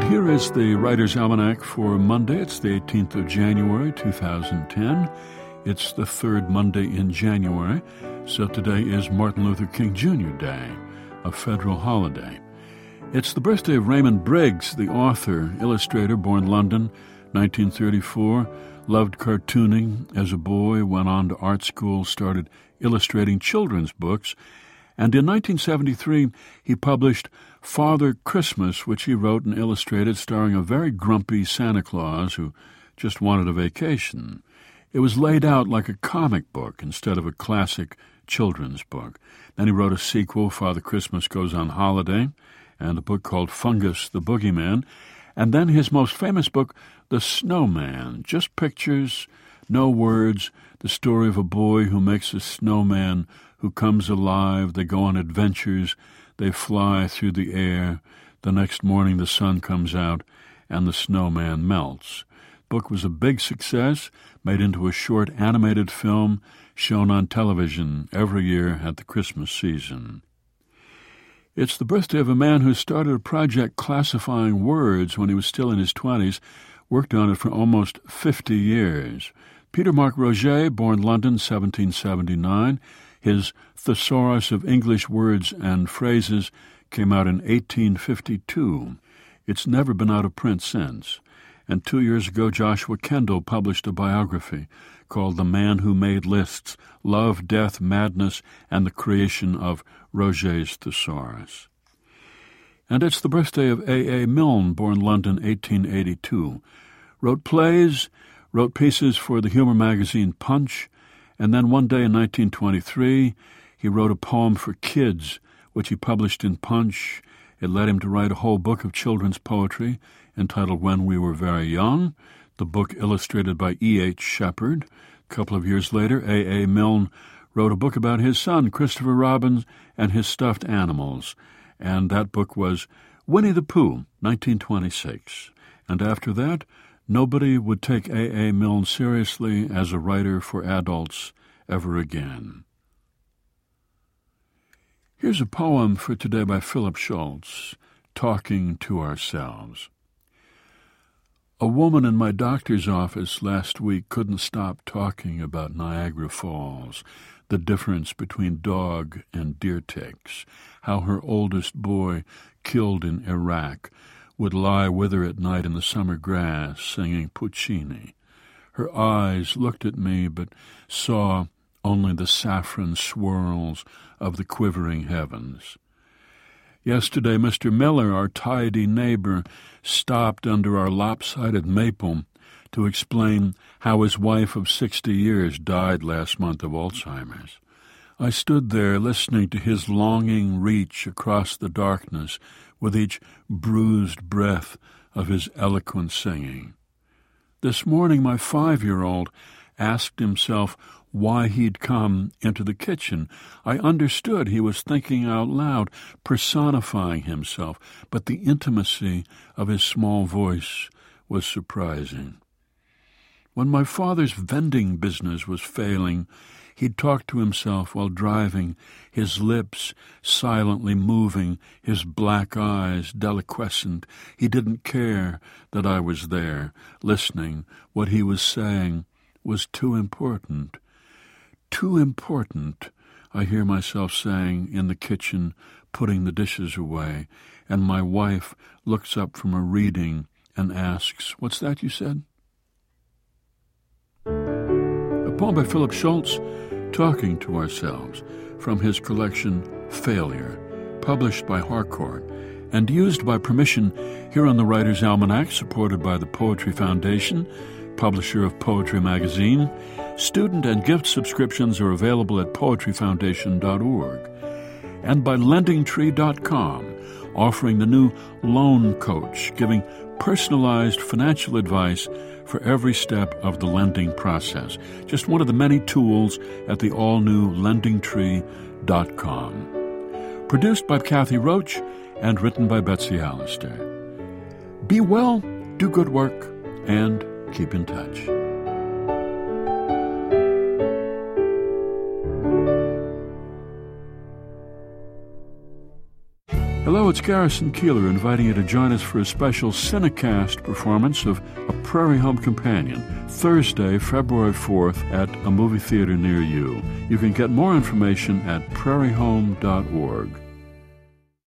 And here is the Writer's Almanac for Monday. It's the 18th of January, 2010. It's the third Monday in January, so today is Martin Luther King Jr. Day, a federal holiday. It's the birthday of Raymond Briggs, the author, illustrator, born London, 1934, loved cartooning as a boy, went on to art school, started illustrating children's books, and in 1973 he published Father Christmas, which he wrote and illustrated, starring a very grumpy Santa Claus who just wanted a vacation. It was laid out like a comic book instead of a classic children's book. Then he wrote a sequel, Father Christmas Goes on Holiday, and a book called Fungus the Boogeyman, and then his most famous book, The Snowman, just pictures, no words, the story of a boy who makes a snowman who comes alive. They go on adventures, they fly through the air. The next morning the sun comes out and the snowman melts. The book was a big success, made into a short animated film shown on television every year at the Christmas season. It's the birthday of a man who started a project classifying words when he was still in his 20s, worked on it for almost 50 years. Peter Mark Roget, born London, 1779, his Thesaurus of English Words and Phrases came out in 1852. It's never been out of print since. And 2 years ago, Joshua Kendall published a biography called The Man Who Made Lists, Love, Death, Madness, and the Creation of Roget's Thesaurus. And it's the birthday of A. A. Milne, born London, 1882. Wrote plays, wrote pieces for the humor magazine Punch, and then one day in 1923, he wrote a poem for kids, which he published in Punch. It led him to write a whole book of children's poetry entitled When We Were Very Young, the book illustrated by E.H. Shepard. A couple of years later, A. A. Milne wrote a book about his son, Christopher Robin, and his stuffed animals, and that book was Winnie the Pooh, 1926. And after that, nobody would take A. A. Milne seriously as a writer for adults ever again. Here's a poem for today by Philip Schultz, Talking to Ourselves. A woman in my doctor's office last week couldn't stop talking about Niagara Falls, the difference between dog and deer ticks, how her oldest boy, killed in Iraq, would lie with her at night in the summer grass singing Puccini. Her eyes looked at me but saw only the saffron swirls of the quivering heavens. Yesterday, Mr. Miller, our tidy neighbor, stopped under our lopsided maple to explain how his wife of 60 years died last month of Alzheimer's. I stood there listening to his longing reach across the darkness with each bruised breath of his eloquent singing. This morning, my 5-year-old asked himself why he'd come into the kitchen. I understood he was thinking out loud, personifying himself, but the intimacy of his small voice was surprising. When my father's vending business was failing, he'd talk to himself while driving, his lips silently moving, his black eyes deliquescent. He didn't care that I was there, listening. What he was saying was too important. Too important, I hear myself saying in the kitchen, putting the dishes away, and my wife looks up from her reading and asks, "What's that you said?" A poem by Philip Schultz, Talking to Ourselves, from his collection Failure, published by Harcourt, and used by permission here on the Writer's Almanac, supported by the Poetry Foundation, publisher of Poetry Magazine. Student and gift subscriptions are available at poetryfoundation.org, and by lendingtree.com, offering the new Loan Coach, giving personalized financial advice for every step of the lending process. Just one of the many tools at the all-new lendingtree.com. Produced by Kathy Roach and written by Betsy Allister. Be well, do good work, and keep in touch. Hello, it's Garrison Keillor inviting you to join us for a special Cinecast performance of A Prairie Home Companion, Thursday, February 4th at a movie theater near you. You can get more information at prairiehome.org.